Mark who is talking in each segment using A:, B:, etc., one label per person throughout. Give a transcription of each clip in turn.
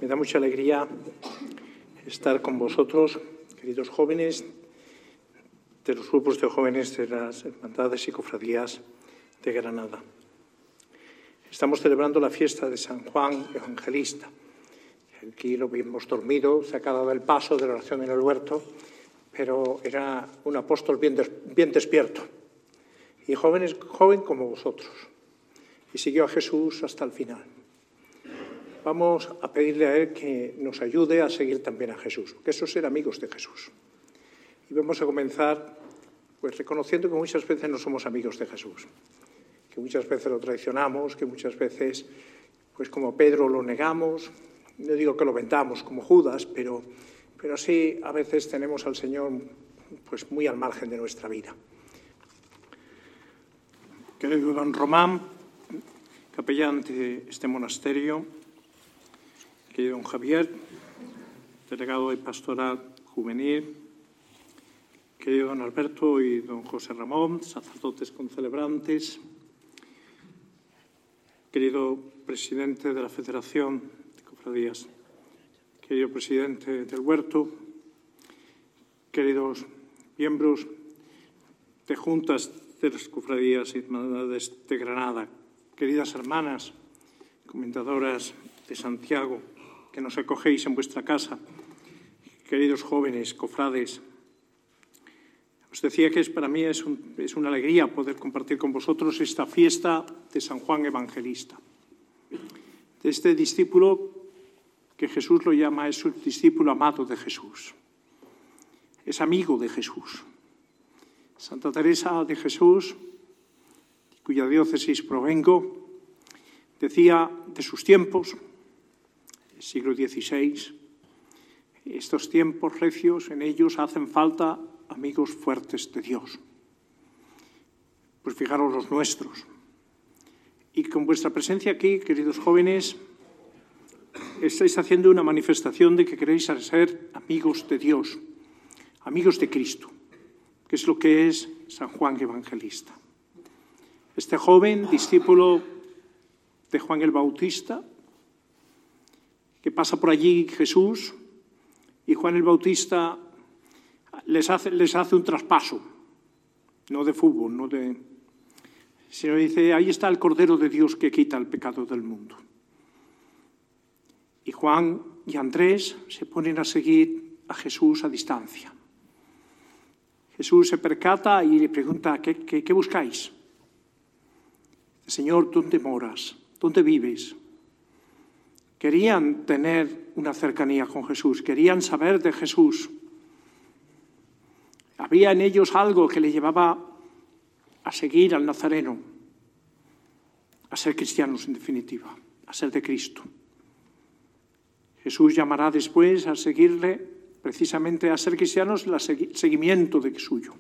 A: da mucha alegría estar con vosotros, queridos jóvenes, de los grupos de jóvenes de las hermandades y cofradías de Granada. Estamos celebrando la fiesta de San Juan Evangelista. Aquí lo hemos dormido, sacado del paso de la oración en el huerto, pero era un apóstol bien despierto y joven como vosotros. Y siguió a Jesús hasta el final. Vamos a pedirle a Él que nos ayude a seguir también a Jesús, que eso es ser amigos de Jesús. Y vamos a comenzar reconociendo que muchas veces no somos amigos de Jesús, que muchas veces lo traicionamos, que muchas veces, como Pedro, lo negamos. No digo que lo vendamos como Judas, pero sí a veces tenemos al Señor muy al margen de nuestra vida. Querido don Román, capellán de este monasterio, querido don Javier, delegado de Pastoral Juvenil, querido don Alberto y don José Ramón, sacerdotes concelebrantes, querido presidente de la Federación de Cofradías, querido presidente del Huerto, queridos miembros de juntas de las cofradías y hermandades de Granada, queridas hermanas, comendadoras de Santiago, que nos acogéis en vuestra casa, queridos jóvenes, cofrades. Os decía que para mí es una alegría poder compartir con vosotros esta fiesta de San Juan Evangelista, de este discípulo que Jesús lo llama, es un discípulo amado de Jesús, es amigo de Jesús. Santa Teresa de Jesús, cuya diócesis provengo, decía de sus tiempos, el siglo XVI, estos tiempos recios, en ellos hacen falta amigos fuertes de Dios. Pues fijaros los nuestros. Y con vuestra presencia aquí, queridos jóvenes, estáis haciendo una manifestación de que queréis ser amigos de Dios, amigos de Cristo, que es lo que es San Juan Evangelista. Este joven discípulo de Juan el Bautista, que pasa por allí Jesús, y Juan el Bautista les hace un traspaso, no de fútbol, sino dice, ahí está el Cordero de Dios que quita el pecado del mundo. Y Juan y Andrés se ponen a seguir a Jesús a distancia. Jesús se percata y le pregunta, ¿qué buscáis? Señor, ¿dónde moras? ¿Dónde vives? Querían tener una cercanía con Jesús, querían saber de Jesús. Había en ellos algo que le llevaba a seguir al Nazareno, a ser cristianos en definitiva, a ser de Cristo. Jesús llamará después a seguirle, precisamente a ser cristianos, el seguimiento de suyo.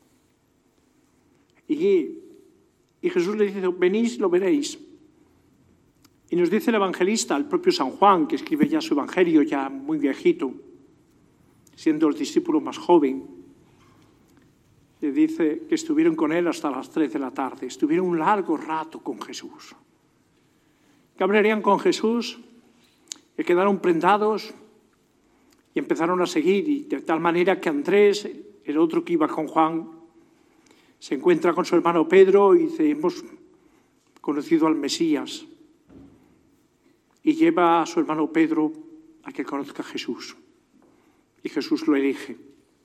A: Y Jesús le dice, venís, lo veréis. Y nos dice el evangelista, el propio San Juan, que escribe ya su evangelio, ya muy viejito, siendo el discípulo más joven, le dice que estuvieron con él hasta las 3 de la tarde, estuvieron un largo rato con Jesús. ¿Qué hablarían con Jesús? Que quedaron prendados y empezaron a seguir, y de tal manera que Andrés, el otro que iba con Juan, se encuentra con su hermano Pedro y dice, hemos conocido al Mesías. Y lleva a su hermano Pedro a que conozca a Jesús. Y Jesús lo elige.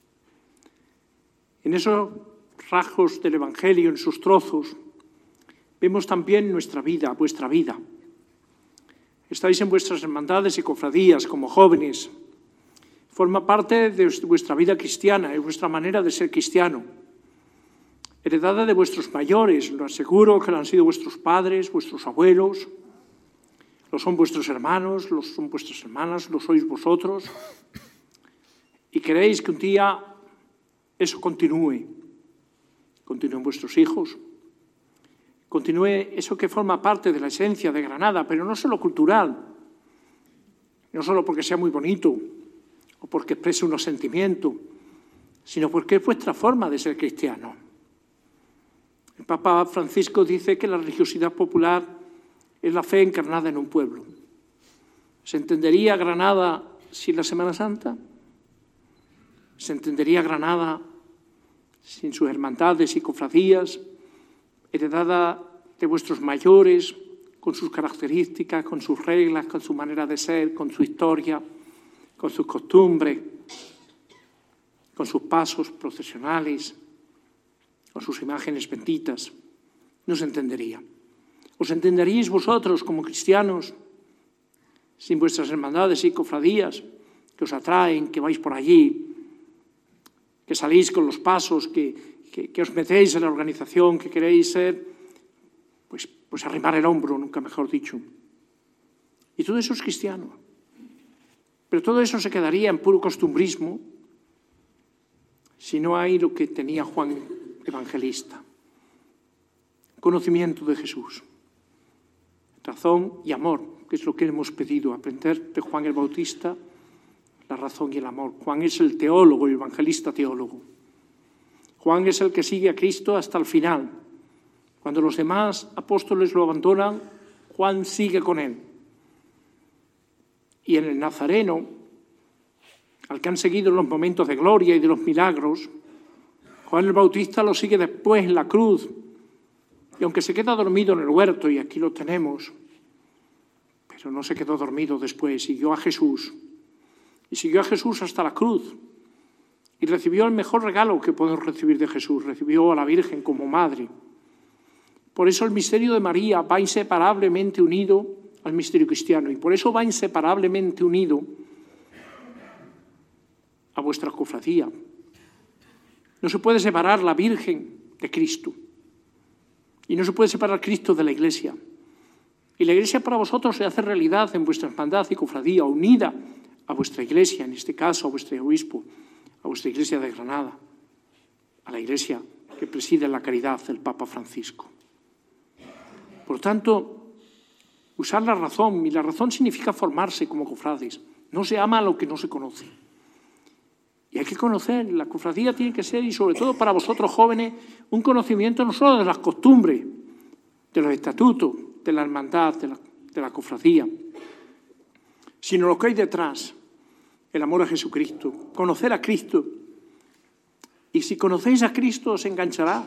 A: En esos rasgos del Evangelio, en sus trozos, vemos también nuestra vida, vuestra vida. Estáis en vuestras hermandades y cofradías como jóvenes. Forma parte de vuestra vida cristiana, es vuestra manera de ser cristiano. Heredada de vuestros mayores, lo aseguro que lo han sido vuestros padres, vuestros abuelos, lo son vuestros hermanos, lo son vuestras hermanas, lo sois vosotros. Y queréis que un día eso continúen vuestros hijos, continúe eso que forma parte de la esencia de Granada, pero no solo cultural, no solo porque sea muy bonito o porque exprese unos sentimientos, sino porque es vuestra forma de ser cristiano. El Papa Francisco dice que la religiosidad popular es la fe encarnada en un pueblo. ¿Se entendería Granada sin la Semana Santa? ¿Se entendería Granada sin sus hermandades y cofradías, heredada de vuestros mayores, con sus características, con sus reglas, con su manera de ser, con su historia, con sus costumbres, con sus pasos procesionales, con sus imágenes benditas? No se entendería. ¿Os entenderíais vosotros como cristianos sin vuestras hermandades y cofradías que os atraen, que vais por allí, que salís con los pasos, que os metéis en la organización, que queréis ser, pues arrimar el hombro, nunca mejor dicho? Y todo eso es cristiano. Pero todo eso se quedaría en puro costumbrismo si no hay lo que tenía Juan Evangelista: conocimiento de Jesús, razón y amor, que es lo que hemos pedido, aprender de Juan el Bautista la razón y el amor. Juan es el teólogo, el evangelista teólogo. Juan es el que sigue a Cristo hasta el final. Cuando los demás apóstoles lo abandonan, Juan sigue con él. Y en el Nazareno, al que han seguido en los momentos de gloria y de los milagros, Juan el Bautista lo sigue después en la cruz. Y aunque se queda dormido en el huerto, y aquí lo tenemos, pero no se quedó dormido después, siguió a Jesús. Y siguió a Jesús hasta la cruz. Y recibió el mejor regalo que podemos recibir de Jesús. Recibió a la Virgen como madre. Por eso el misterio de María va inseparablemente unido al misterio cristiano. Y por eso va inseparablemente unido a vuestra cofradía. No se puede separar la Virgen de Cristo. Y no se puede separar Cristo de la Iglesia. Y la Iglesia para vosotros se hace realidad en vuestra hermandad y cofradía, unida a vuestra Iglesia, en este caso a vuestro obispo, a vuestra Iglesia de Granada, a la Iglesia que preside la caridad el Papa Francisco. Por tanto, usar la razón, y la razón significa formarse como cofrades. No se ama a lo que no se conoce. Y hay que conocer, la cofradía tiene que ser, y sobre todo para vosotros jóvenes, un conocimiento no solo de las costumbres, de los estatutos, de la hermandad, de la cofradía, sino lo que hay detrás, el amor a Jesucristo, conocer a Cristo. Y si conocéis a Cristo os enganchará.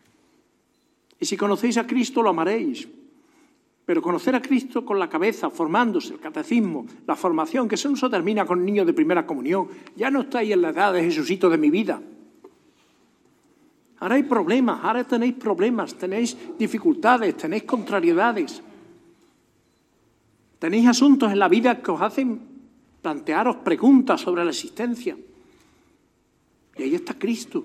A: Y si conocéis a Cristo lo amaréis. Pero conocer a Cristo con la cabeza, formándose, el catecismo, la formación, que eso no se termina con niños de primera comunión. Ya no estáis en la edad de Jesucito de mi vida. Ahora hay problemas, ahora tenéis problemas, tenéis dificultades, tenéis contrariedades. Tenéis asuntos en la vida que os hacen plantearos preguntas sobre la existencia. Y ahí está Cristo.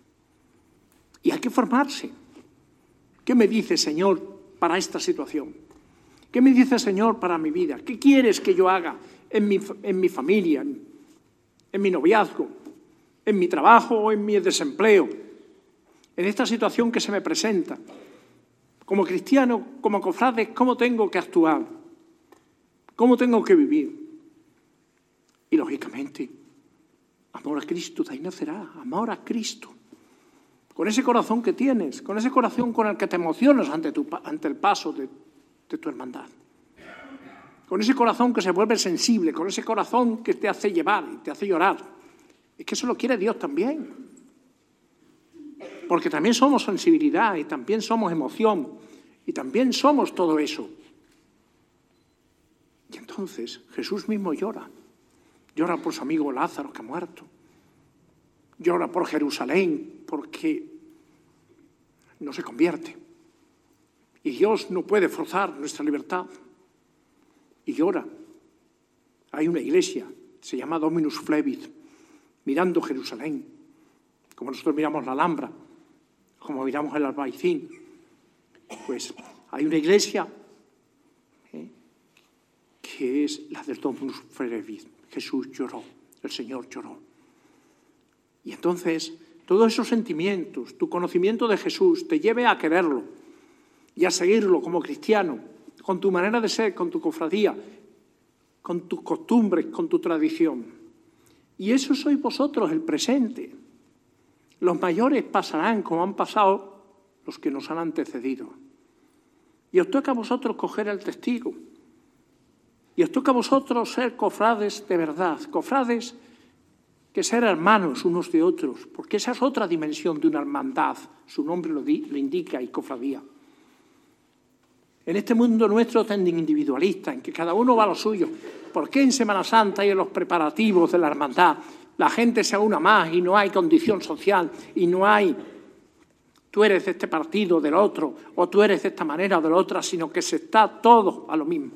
A: Y hay que formarse. ¿Qué me dice, Señor, para esta situación? ¿Qué me dice, Señor, para mi vida? ¿Qué quieres que yo haga en mi familia, en mi noviazgo, en mi trabajo o en mi desempleo? En esta situación que se me presenta. Como cristiano, como cofrade, ¿cómo tengo que actuar? ¿Cómo tengo que vivir? Y lógicamente, amor a Cristo, de ahí nacerá, amor a Cristo. Con ese corazón que tienes, con ese corazón con el que te emocionas ante el paso de tu hermandad. Con ese corazón que se vuelve sensible, con ese corazón que te hace llevar y te hace llorar. Es que eso lo quiere Dios también. Porque también somos sensibilidad y también somos emoción y también somos todo eso. Y entonces Jesús mismo llora. Llora por su amigo Lázaro que ha muerto. Llora por Jerusalén porque no se convierte. Y Dios no puede forzar nuestra libertad. Y llora. Hay una iglesia, se llama Dominus Flevit, mirando Jerusalén, como nosotros miramos la Alhambra, como miramos el Albaicín. Pues hay una iglesia que es la del Dominus Flevit. Jesús lloró, el Señor lloró. Y entonces, todos esos sentimientos, tu conocimiento de Jesús, te lleve a quererlo y a seguirlo como cristiano, con tu manera de ser, con tu cofradía, con tus costumbres, con tu tradición. Y eso sois vosotros, el presente. Los mayores pasarán como han pasado los que nos han antecedido. Y os toca a vosotros coger el testigo. Y os toca a vosotros ser cofrades de verdad, cofrades que ser hermanos unos de otros, porque esa es otra dimensión de una hermandad, su nombre lo indica, y cofradía. En este mundo nuestro tan individualista, en que cada uno va a lo suyo, ¿por qué en Semana Santa y en los preparativos de la hermandad la gente se aúna más y no hay condición social y no hay tú eres de este partido o del otro, o tú eres de esta manera o de la otra, sino que se está todo a lo mismo?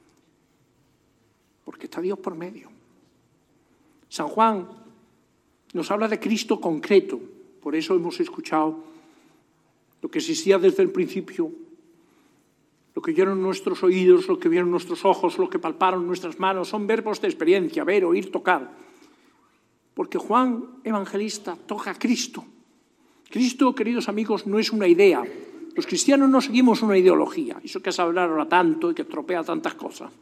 A: Porque está Dios por medio. San Juan nos habla de Cristo concreto, por eso hemos escuchado lo que existía desde el principio, lo que oyeron nuestros oídos, lo que vieron nuestros ojos, lo que palparon nuestras manos, son verbos de experiencia, ver, oír, tocar. Porque Juan Evangelista toca a Cristo. Cristo, queridos amigos, no es una idea. Los cristianos no seguimos una ideología, eso que es hablar ahora tanto y que estropea tantas cosas.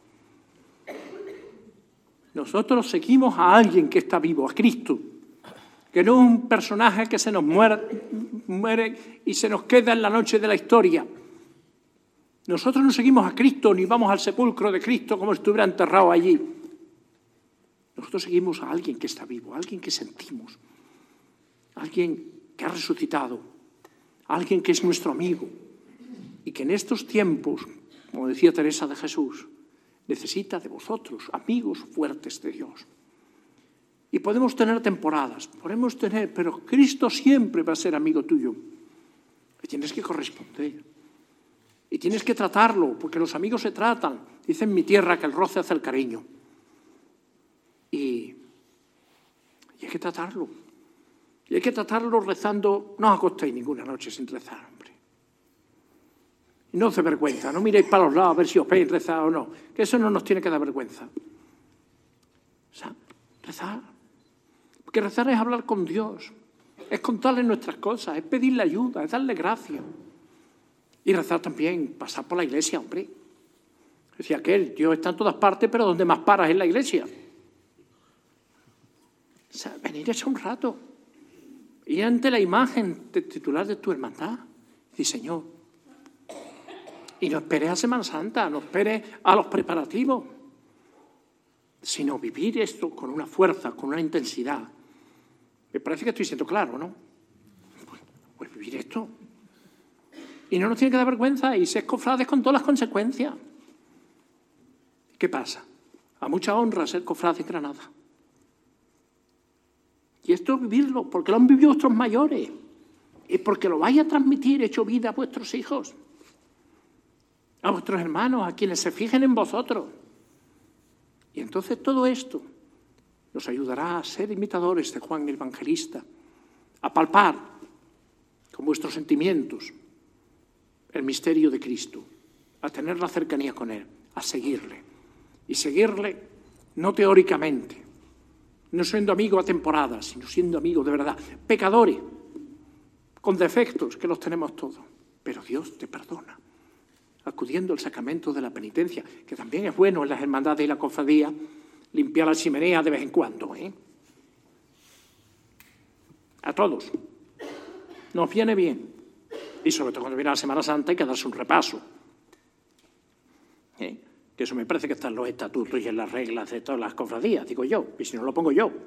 A: Nosotros seguimos a alguien que está vivo, a Cristo, que no es un personaje que se nos muere y se nos queda en la noche de la historia. Nosotros no seguimos a Cristo ni vamos al sepulcro de Cristo como si estuviera enterrado allí. Nosotros seguimos a alguien que está vivo, a alguien que sentimos, a alguien que ha resucitado, a alguien que es nuestro amigo y que en estos tiempos, como decía Teresa de Jesús, necesita de vosotros, amigos fuertes de Dios. Y podemos tener temporadas, pero Cristo siempre va a ser amigo tuyo. Y tienes que corresponder. Y tienes que tratarlo, porque los amigos se tratan. Dice en mi tierra que el roce hace el cariño. Y hay que tratarlo. Y hay que tratarlo rezando. No os acostéis ninguna noche sin rezar, hombre. Y no os dé vergüenza, no miréis para los lados a ver si os veis rezar o no, que eso no nos tiene que dar vergüenza. O sea, rezar. Porque rezar es hablar con Dios, es contarle nuestras cosas, es pedirle ayuda, es darle gracia. Y rezar también, pasar por la iglesia, hombre. Decía aquel, Dios está en todas partes, pero donde más paras es la iglesia. O sea, venir a echar un rato. Ir ante la imagen titular de tu hermandad. Y Señor, y no esperes a Semana Santa, no esperes a los preparativos, sino vivir esto con una fuerza, con una intensidad. Me parece que estoy siendo claro, ¿no? Pues vivir esto. Y no nos tiene que dar vergüenza y ser cofrades con todas las consecuencias. ¿Qué pasa? A mucha honra ser cofrade en Granada. Y esto es vivirlo, porque lo han vivido vuestros mayores. Y porque lo vais a transmitir hecho vida a vuestros hijos, a vuestros hermanos, a quienes se fijen en vosotros. Y entonces todo esto nos ayudará a ser imitadores de Juan el Evangelista, a palpar con vuestros sentimientos el misterio de Cristo, a tener la cercanía con Él, a seguirle. Y seguirle no teóricamente, no siendo amigo a temporadas, sino siendo amigo de verdad. Pecadores, con defectos, que los tenemos todos, pero Dios te perdona. Acudiendo al sacramento de la penitencia, que también es bueno en las hermandades y la cofradía, limpiar la chimenea de vez en cuando, ¿eh? A todos. Nos viene bien. Y sobre todo cuando viene la Semana Santa hay que darse un repaso. Que eso me parece que está en los estatutos y en las reglas de todas las cofradías, digo yo, y si no lo pongo yo.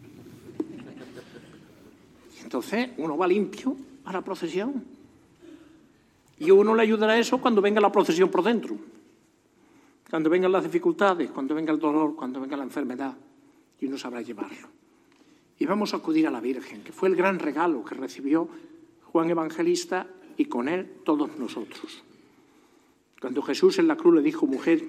A: Y entonces uno va limpio a la procesión. Y uno le ayudará a eso cuando venga la procesión por dentro. Cuando vengan las dificultades, cuando venga el dolor, cuando venga la enfermedad. Y uno sabrá llevarlo. Y vamos a acudir a la Virgen, que fue el gran regalo que recibió Juan Evangelista y con él todos nosotros. Cuando Jesús en la cruz le dijo, mujer,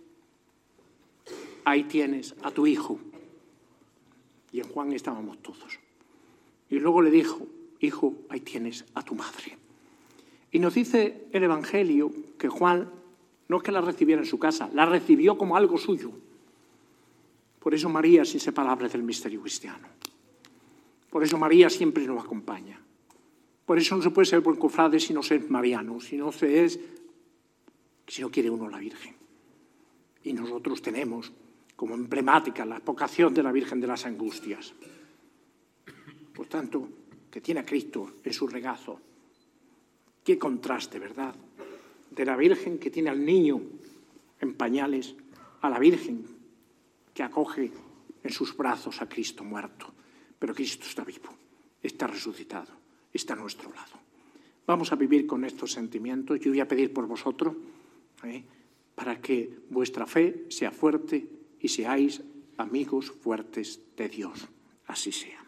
A: ahí tienes a tu hijo. Y en Juan estábamos todos. Y luego le dijo, hijo, ahí tienes a tu madre. Y nos dice el Evangelio que Juan no es que la recibiera en su casa, la recibió como algo suyo. Por eso María es inseparable del misterio cristiano. Por eso María siempre nos acompaña. Por eso no se puede ser buen cofrade si no se es mariano, si no quiere uno la Virgen. Y nosotros tenemos como emblemática la vocación de la Virgen de las Angustias. Por tanto, que tiene a Cristo en su regazo. Qué contraste, ¿verdad? De la Virgen que tiene al niño en pañales a la Virgen que acoge en sus brazos a Cristo muerto. Pero Cristo está vivo, está resucitado, está a nuestro lado. Vamos a vivir con estos sentimientos. Yo voy a pedir por vosotros para que vuestra fe sea fuerte y seáis amigos fuertes de Dios. Así sea.